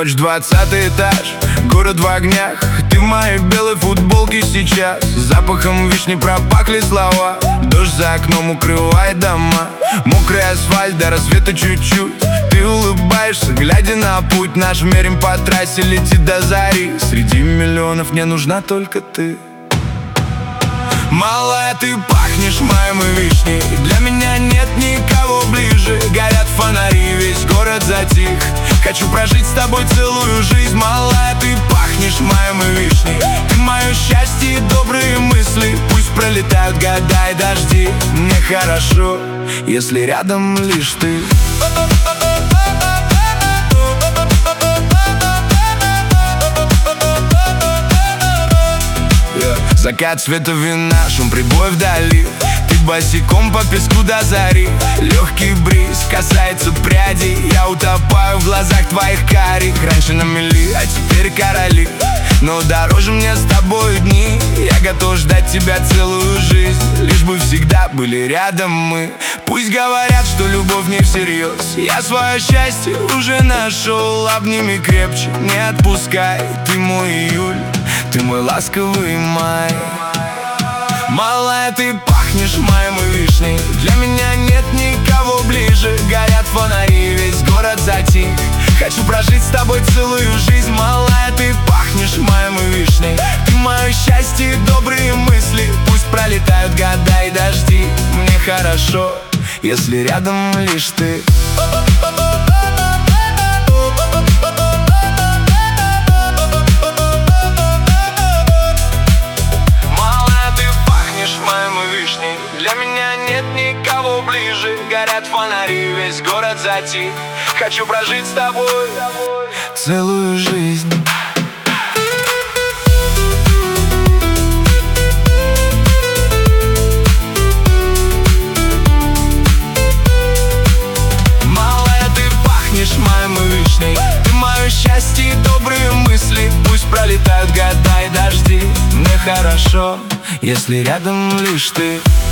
Ночь, 20-й этаж, город в огнях. Ты в моей белой футболке сейчас. Запахом вишни пропахли слова. Дождь за окном укрывает дома. Мокрый асфальт, до рассвета чуть-чуть. Ты улыбаешься, глядя на путь наш. Мерим по трассе, летит до зари. Среди миллионов мне нужна только ты. Малая, ты пахнешь маем и вишней. Для меня нет никого ближе. Горят фонари, весь город затих. Хочу прожить с тобой целую жизнь. Малая, ты пахнешь маем и вишней. Ты мое счастье и добрые мысли. Пусть пролетают года и дожди. Мне хорошо, если рядом лишь ты. Закат цвета вина, шум прибоя вдали. Ты босиком по песку до зари. Легкий бриз касается прядей. Я утопаю в глазах твоих карих. Раньше на мели, а теперь короли. Но дороже мне с тобой дни. Я готов ждать тебя целую жизнь. Лишь бы всегда были рядом мы. Пусть говорят, что любовь не всерьез. Я свое счастье уже нашел. Обними крепче, не отпускай. Ты мой июль, ты мой ласковый май. Малая, ты пахнешь маем и вишней. Для меня нет никого ближе. Горят фонари, весь город затих. Хочу прожить с тобой целую жизнь. Малая, ты пахнешь маем и вишней. Ты мое счастье и добрые мысли. Пусть пролетают года и дожди. Мне хорошо, если рядом лишь ты. Для меня нет никого ближе. Горят фонари, весь город затих. Хочу прожить с тобой целую жизнь. Малая, ты пахнешь маем и вишней. Ты мое счастье и добрые мысли. Пусть пролетают года и дожди. Мне хорошо, если рядом лишь ты.